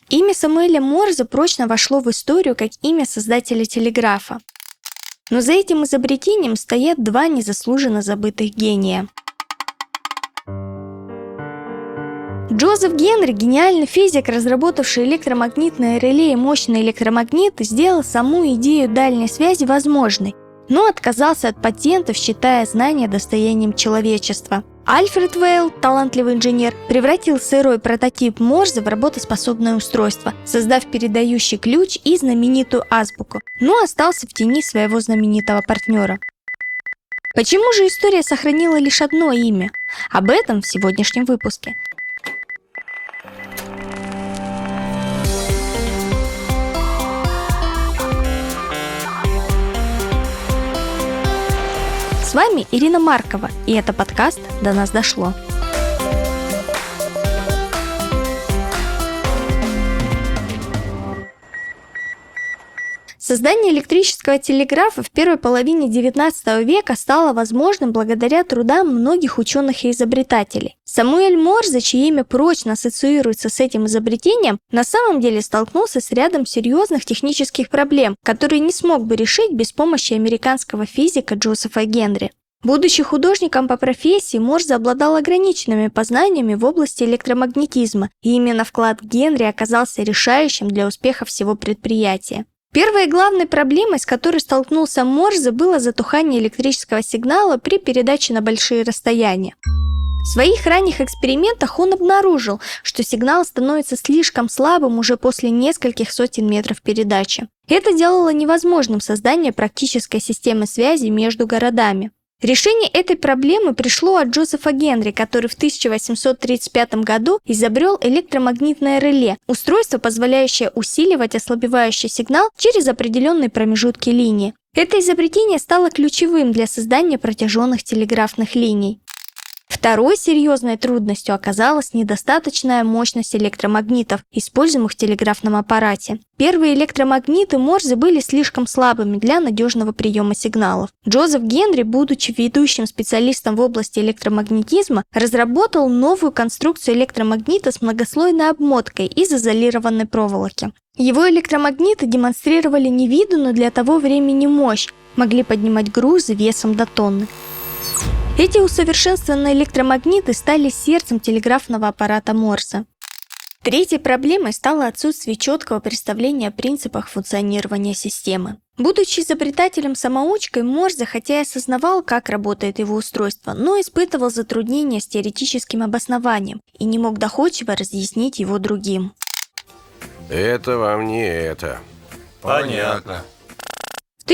Имя Самуэля Морзе прочно вошло в историю как имя создателя телеграфа. Но за этим изобретением стоят два незаслуженно забытых гения. Джозеф Генри, гениальный физик, разработавший электромагнитное реле и мощные электромагниты, сделал саму идею дальней связи возможной, но отказался от патентов, считая знания достоянием человечества. Альфред Вейл, талантливый инженер, превратил сырой прототип Морзе в работоспособное устройство, создав передающий ключ и знаменитую азбуку, но остался в тени своего знаменитого партнера. Почему же история сохранила лишь одно имя? Об этом в сегодняшнем выпуске. С вами Ирина Маркова, и это подкаст «До нас дошло». Создание электрического телеграфа в первой половине XIX века стало возможным благодаря трудам многих ученых и изобретателей. Самуэль Морзе, чье имя прочно ассоциируется с этим изобретением, на самом деле столкнулся с рядом серьезных технических проблем, которые не смог бы решить без помощи американского физика Джозефа Генри. Будучи художником по профессии, Морзе обладал ограниченными познаниями в области электромагнетизма, и именно вклад Генри оказался решающим для успеха всего предприятия. Первой и главной проблемой, с которой столкнулся Морзе, было затухание электрического сигнала при передаче на большие расстояния. В своих ранних экспериментах он обнаружил, что сигнал становится слишком слабым уже после нескольких сотен метров передачи. Это делало невозможным создание практической системы связи между городами. Решение этой проблемы пришло от Джозефа Генри, который в 1835 году изобрел электромагнитное реле, устройство, позволяющее усиливать ослабевающий сигнал через определенные промежутки линии. Это изобретение стало ключевым для создания протяженных телеграфных линий. Второй серьезной трудностью оказалась недостаточная мощность электромагнитов, используемых в телеграфном аппарате. Первые электромагниты Морзе были слишком слабыми для надежного приема сигналов. Джозеф Генри, будучи ведущим специалистом в области электромагнетизма, разработал новую конструкцию электромагнита с многослойной обмоткой из изолированной проволоки. Его электромагниты демонстрировали невиданную для того времени мощь, могли поднимать грузы весом до тонны. Эти усовершенствованные электромагниты стали сердцем телеграфного аппарата Морзе. Третьей проблемой стало отсутствие четкого представления о принципах функционирования системы. Будучи изобретателем-самоучкой, Морзе хотя и осознавал, как работает его устройство, но испытывал затруднения с теоретическим обоснованием и не мог доходчиво разъяснить его другим. Это вам не это. Понятно. В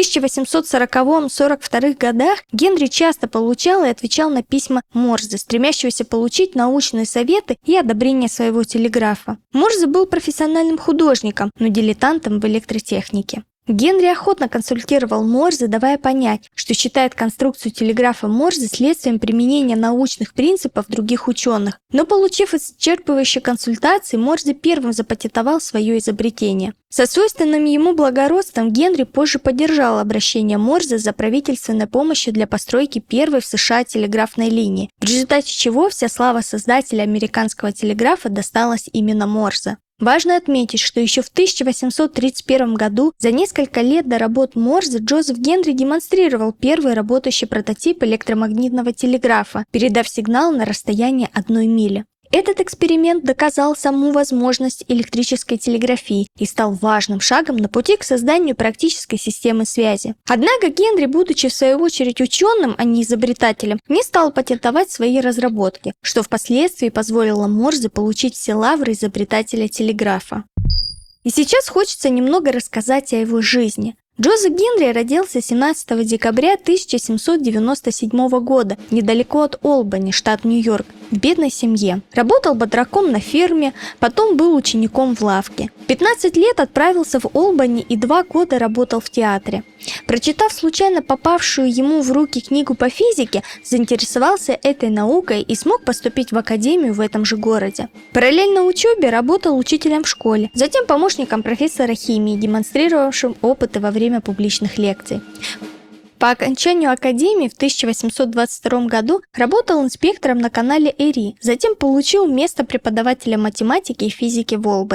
1840-42 годах Генри часто получал и отвечал на письма Морзе, стремящегося получить научные советы и одобрение своего телеграфа. Морзе был профессиональным художником, но дилетантом в электротехнике. Генри охотно консультировал Морзе, давая понять, что считает конструкцию телеграфа Морзе следствием применения научных принципов других ученых. Но, получив исчерпывающие консультации, Морзе первым запатентовал свое изобретение. Со свойственным ему благородством Генри позже поддержал обращение Морзе за правительственной помощью для постройки первой в США телеграфной линии, в результате чего вся слава создателя американского телеграфа досталась именно Морзе. Важно отметить, что еще в 1831 году, за несколько лет до работ Морзе, Джозеф Генри демонстрировал первый работающий прототип электромагнитного телеграфа, передав сигнал на расстояние 1 мили. Этот эксперимент доказал саму возможность электрической телеграфии и стал важным шагом на пути к созданию практической системы связи. Однако Генри, будучи в свою очередь ученым, а не изобретателем, не стал патентовать свои разработки, что впоследствии позволило Морзе получить все лавры изобретателя телеграфа. И сейчас хочется немного рассказать о его жизни. Джозеф Генри родился 17 декабря 1797 года недалеко от Олбани, штат Нью-Йорк, в бедной семье. Работал батраком на ферме, потом был учеником в лавке. В 15 лет отправился в Олбани и 2 года работал в театре. Прочитав случайно попавшую ему в руки книгу по физике, заинтересовался этой наукой и смог поступить в академию в этом же городе. Параллельно учебе работал учителем в школе, затем помощником профессора химии, демонстрировавшим опыты во время публичных лекций. По окончанию академии в 1822 году работал инспектором на канале Эри, затем получил место преподавателя математики и физики в Олбани.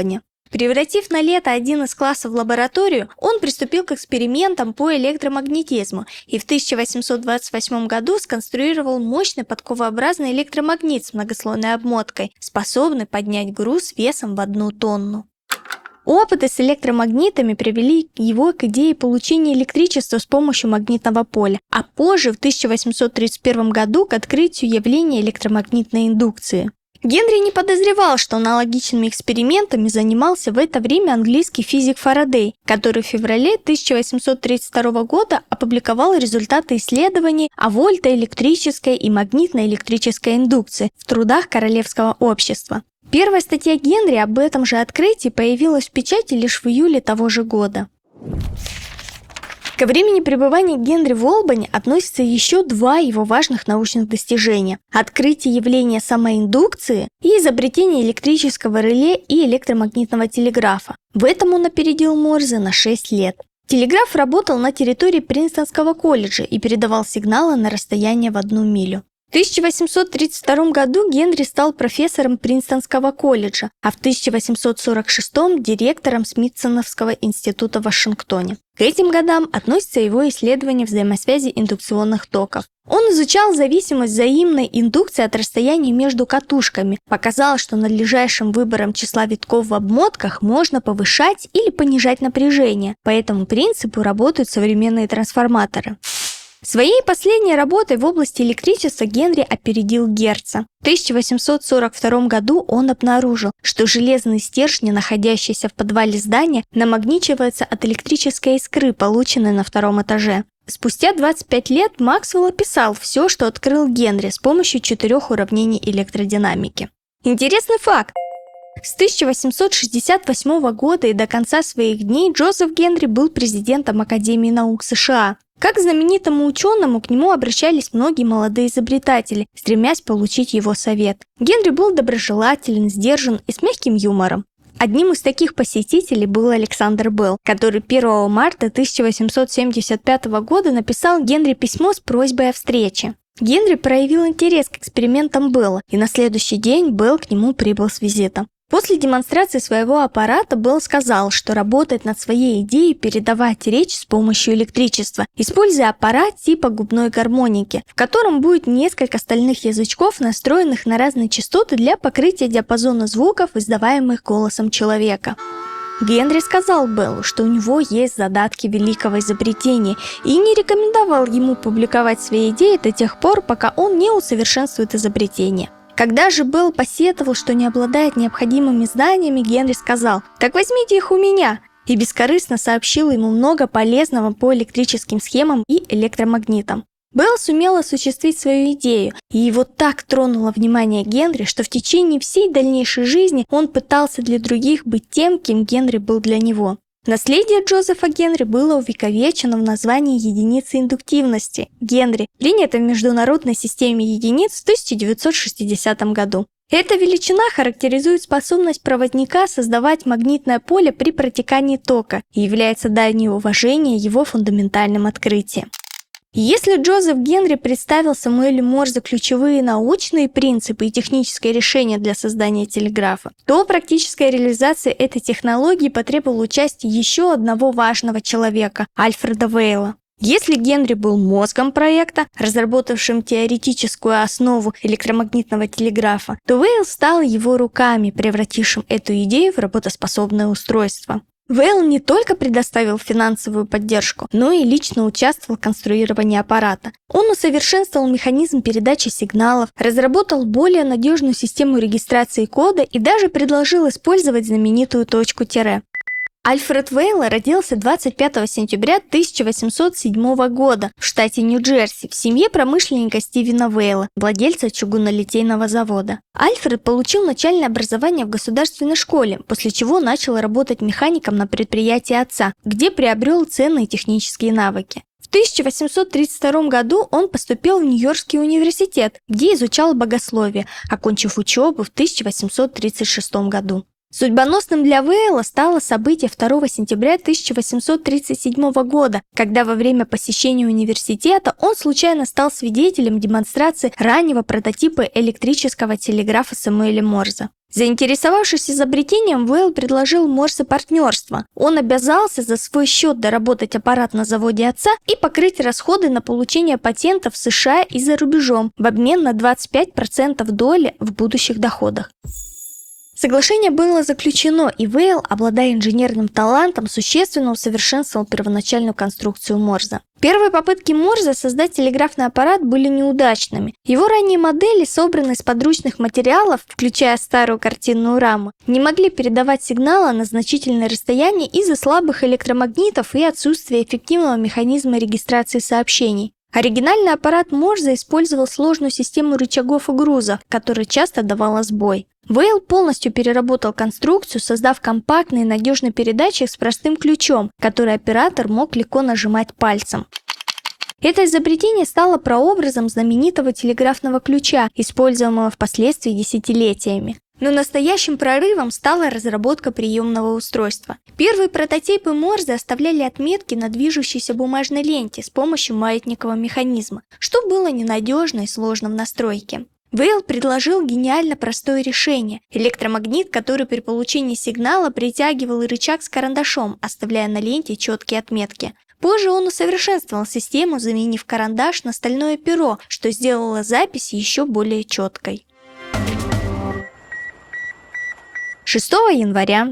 Превратив на лето один из классов в лабораторию, он приступил к экспериментам по электромагнетизму и в 1828 году сконструировал мощный подковообразный электромагнит с многослойной обмоткой, способный поднять груз весом в 1 тонну. Опыты с электромагнитами привели его к идее получения электричества с помощью магнитного поля, а позже, в 1831 году, к открытию явления электромагнитной индукции. Генри не подозревал, что аналогичными экспериментами занимался в это время английский физик Фарадей, который в феврале 1832 года опубликовал результаты исследований о вольтоэлектрической и магнитно-электрической индукции в трудах Королевского общества. Первая статья Генри об этом же открытии появилась в печати лишь в июле того же года. Ко времени пребывания Генри в Олбани относятся еще 2 его важных научных достижения – открытие явления самоиндукции и изобретение электрического реле и электромагнитного телеграфа. В этом он опередил Морзе на 6 лет. Телеграф работал на территории Принстонского колледжа и передавал сигналы на расстояние в 1 милю. В 1832 году Генри стал профессором Принстонского колледжа, а в 1846 директором Смитсоновского института в Вашингтоне. К этим годам относятся его исследования взаимосвязи индукционных токов. Он изучал зависимость взаимной индукции от расстояния между катушками, показал, что надлежащим выбором числа витков в обмотках можно повышать или понижать напряжение. По этому принципу работают современные трансформаторы. Своей последней работой в области электричества Генри опередил Герца. В 1842 году он обнаружил, что железные стержни, находящиеся в подвале здания, намагничиваются от электрической искры, полученной на 2-м этаже. Спустя 25 лет Максвелл описал все, что открыл Генри с помощью 4 уравнений электродинамики. Интересный факт! С 1868 года и до конца своих дней Джозеф Генри был президентом Академии наук США. Как к знаменитому ученому к нему обращались многие молодые изобретатели, стремясь получить его совет. Генри был доброжелателен, сдержан и с мягким юмором. Одним из таких посетителей был Александр Белл, который 1 марта 1875 года написал Генри письмо с просьбой о встрече. Генри проявил интерес к экспериментам Белла, и на следующий день Белл к нему прибыл с визитом. После демонстрации своего аппарата Белл сказал, что работает над своей идеей передавать речь с помощью электричества, используя аппарат типа губной гармоники, в котором будет несколько стальных язычков, настроенных на разные частоты для покрытия диапазона звуков, издаваемых голосом человека. Генри сказал Беллу, что у него есть задатки великого изобретения, и не рекомендовал ему публиковать свои идеи до тех пор, пока он не усовершенствует изобретение. Когда же Белл посетовал, что не обладает необходимыми знаниями, Генри сказал: «Так возьмите их у меня», и бескорыстно сообщил ему много полезного по электрическим схемам и электромагнитам. Белл сумел осуществить свою идею, и его так тронуло внимание Генри, что в течение всей дальнейшей жизни он пытался для других быть тем, кем Генри был для него. Наследие Джозефа Генри было увековечено в названии единицы индуктивности – Генри, принятой в международной системе единиц в 1960 году. Эта величина характеризует способность проводника создавать магнитное поле при протекании тока и является данью уважения его фундаментальным открытием. Если Джозеф Генри представил Самуэлю Морзе ключевые научные принципы и технические решения для создания телеграфа, то практическая реализация этой технологии потребовала участия еще одного важного человека – Альфреда Вейла. Если Генри был мозгом проекта, разработавшим теоретическую основу электромагнитного телеграфа, то Вейл стал его руками, превратившим эту идею в работоспособное устройство. Вейл не только предоставил финансовую поддержку, но и лично участвовал в конструировании аппарата. Он усовершенствовал механизм передачи сигналов, разработал более надежную систему регистрации кода и даже предложил использовать знаменитую точку тире. Альфред Вейл родился 25 сентября 1807 года в штате Нью-Джерси в семье промышленника Стивена Вейла, владельца чугунолитейного завода. Альфред получил начальное образование в государственной школе, после чего начал работать механиком на предприятии отца, где приобрел ценные технические навыки. В 1832 году он поступил в Нью-Йоркский университет, где изучал богословие, окончив учебу в 1836 году. Судьбоносным для Вейла стало событие 2 сентября 1837 года, когда во время посещения университета он случайно стал свидетелем демонстрации раннего прототипа электрического телеграфа Самуэля Морзе. Заинтересовавшись изобретением, Вейл предложил Морзе партнерство. Он обязался за свой счет доработать аппарат на заводе отца и покрыть расходы на получение патентов в США и за рубежом в обмен на 25% доли в будущих доходах. Соглашение было заключено, и Вейл, обладая инженерным талантом, существенно усовершенствовал первоначальную конструкцию Морзе. Первые попытки Морзе создать телеграфный аппарат были неудачными. Его ранние модели, собранные из подручных материалов, включая старую картинную раму, не могли передавать сигналы на значительное расстояние из-за слабых электромагнитов и отсутствия эффективного механизма регистрации сообщений. Оригинальный аппарат Морзе использовал сложную систему рычагов и грузов, которая часто давала сбой. Вейл полностью переработал конструкцию, создав компактный и надежный передатчик с простым ключом, который оператор мог легко нажимать пальцем. Это изобретение стало прообразом знаменитого телеграфного ключа, используемого впоследствии десятилетиями. Но настоящим прорывом стала разработка приемного устройства. Первые прототипы Морзе оставляли отметки на движущейся бумажной ленте с помощью маятникового механизма, что было ненадежно и сложно в настройке. Вейл предложил гениально простое решение – электромагнит, который при получении сигнала притягивал рычаг с карандашом, оставляя на ленте четкие отметки. Позже он усовершенствовал систему, заменив карандаш на стальное перо, что сделало запись еще более четкой. 6 января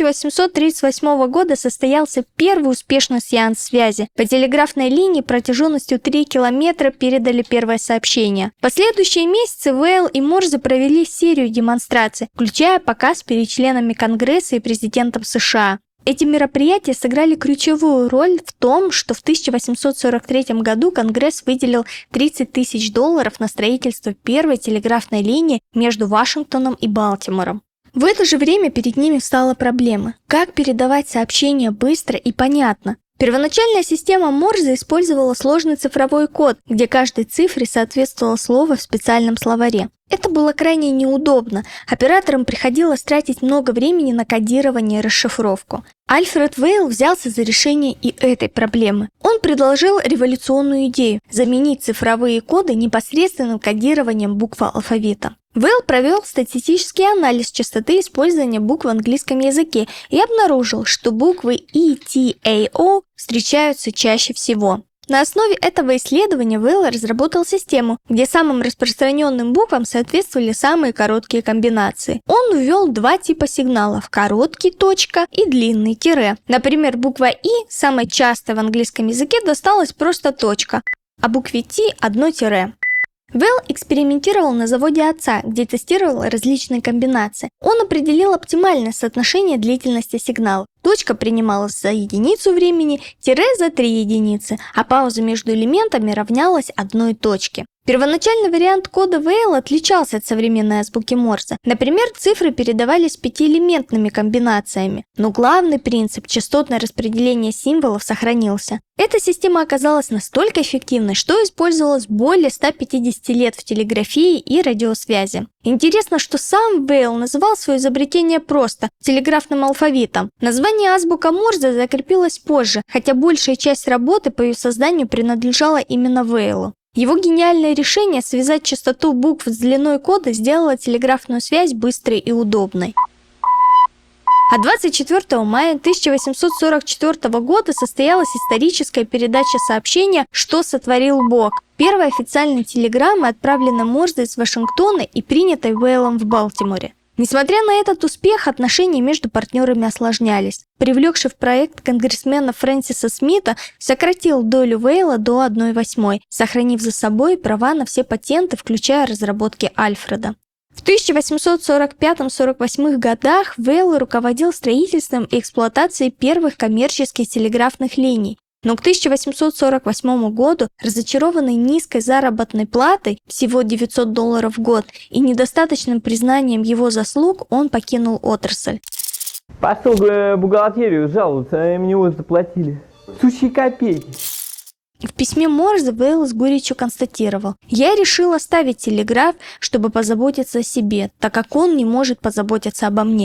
1838 года состоялся первый успешный сеанс связи. По телеграфной линии протяженностью 3 километра передали первое сообщение. В последующие месяцы Вейл и Морзе провели серию демонстраций, включая показ перед членами Конгресса и президентом США. Эти мероприятия сыграли ключевую роль в том, что в 1843 году Конгресс выделил $30 тысяч на строительство первой телеграфной линии между Вашингтоном и Балтимором. В это же время перед ними встала проблема – как передавать сообщения быстро и понятно. Первоначальная система Морзе использовала сложный цифровой код, где каждой цифре соответствовало слово в специальном словаре. Это было крайне неудобно, операторам приходилось тратить много времени на кодирование и расшифровку. Альфред Вейл взялся за решение и этой проблемы. Он предложил революционную идею – заменить цифровые коды непосредственным кодированием букв алфавита. Вейл провел статистический анализ частоты использования букв в английском языке и обнаружил, что буквы E, T, A, O встречаются чаще всего. На основе этого исследования Вейл разработал систему, где самым распространенным буквам соответствовали самые короткие комбинации. Он ввел два типа сигналов – короткий точка и длинный тире. Например, буква И, самая частая в английском языке, досталась просто точка, а букве Т – одно тире. Вейл экспериментировал на заводе отца, где тестировал различные комбинации. Он определил оптимальное соотношение длительности сигнала. Точка принималась за единицу времени, тире за 3 единицы, а пауза между элементами равнялась одной точке. Первоначальный вариант кода Вейла отличался от современной азбуки Морзе. Например, цифры передавались 5-элементными комбинациями, но главный принцип частотное распределение символов сохранился. Эта система оказалась настолько эффективной, что использовалась более 150 лет в телеграфии и радиосвязи. Интересно, что сам Вейл называл свое изобретение просто телеграфным алфавитом. Название азбука Морзе закрепилось позже, хотя большая часть работы по ее созданию принадлежала именно Вейлу. Его гениальное решение связать частоту букв с длиной кода сделало телеграфную связь быстрой и удобной. А 24 мая 1844 года состоялась историческая передача сообщения «Что сотворил Бог». Первая официальная телеграмма отправлена Морзе из Вашингтона и принята Вейлом в Балтиморе. Несмотря на этот успех, отношения между партнерами осложнялись. Привлекший в проект конгрессмена Фрэнсиса Смита сократил долю Вейла до 1/8, сохранив за собой права на все патенты, включая разработки Альфреда. В 1845-48 годах Вейл руководил строительством и эксплуатацией первых коммерческих телеграфных линий. Но к 1848 году, разочарованный низкой заработной платой, всего $900 в год, и недостаточным признанием его заслуг, он покинул отрасль. Пошел в бухгалтерию жаловаться, а им него заплатили. Сущие копейки. В письме Морзе Вейл с горечью констатировал: «Я решил оставить телеграф, чтобы позаботиться о себе, так как он не может позаботиться обо мне».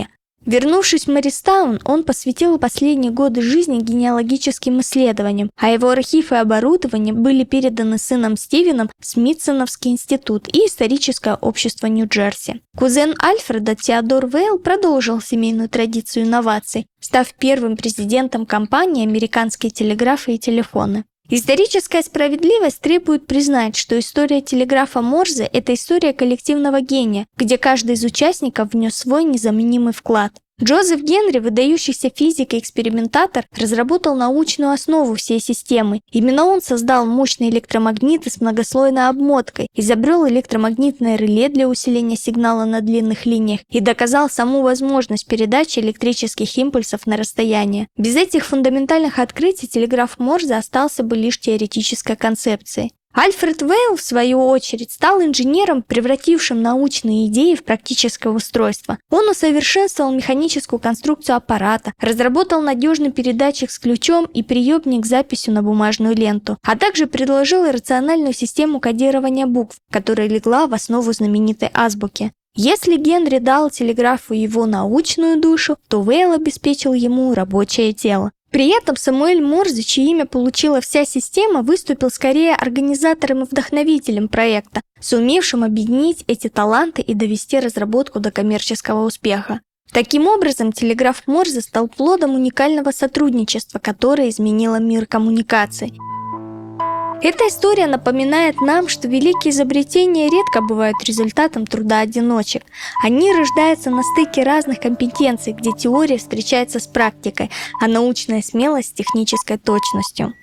Вернувшись в Морристаун, он посвятил последние годы жизни генеалогическим исследованиям, а его архив и оборудование были переданы сыном Стивеном в Смитсоновский институт и историческое общество Нью-Джерси. Кузен Альфреда Теодор Вейл продолжил семейную традицию инноваций, став первым президентом компании «Американские телеграфы и телефоны». Историческая справедливость требует признать, что история телеграфа Морзе – это история коллективного гения, где каждый из участников внес свой незаменимый вклад. Джозеф Генри, выдающийся физик и экспериментатор, разработал научную основу всей системы. Именно он создал мощные электромагниты с многослойной обмоткой, изобрел электромагнитное реле для усиления сигнала на длинных линиях и доказал саму возможность передачи электрических импульсов на расстояние. Без этих фундаментальных открытий телеграф Морзе остался бы лишь теоретической концепцией. Альфред Вейл, в свою очередь, стал инженером, превратившим научные идеи в практическое устройство. Он усовершенствовал механическую конструкцию аппарата, разработал надежный передатчик с ключом и приемник с записью на бумажную ленту, а также предложил рациональную систему кодирования букв, которая легла в основу знаменитой азбуки. Если Генри дал телеграфу его научную душу, то Вейл обеспечил ему рабочее тело. При этом Самуэль Морзе, чье имя получила вся система, выступил скорее организатором и вдохновителем проекта, сумевшим объединить эти таланты и довести разработку до коммерческого успеха. Таким образом, телеграф Морзе стал плодом уникального сотрудничества, которое изменило мир коммуникаций. Эта история напоминает нам, что великие изобретения редко бывают результатом труда одиночек. Они рождаются на стыке разных компетенций, где теория встречается с практикой, а научная смелость с технической точностью.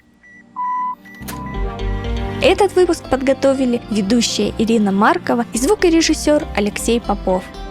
Этот выпуск подготовили ведущая Ирина Маркова и звукорежиссер Алексей Попов.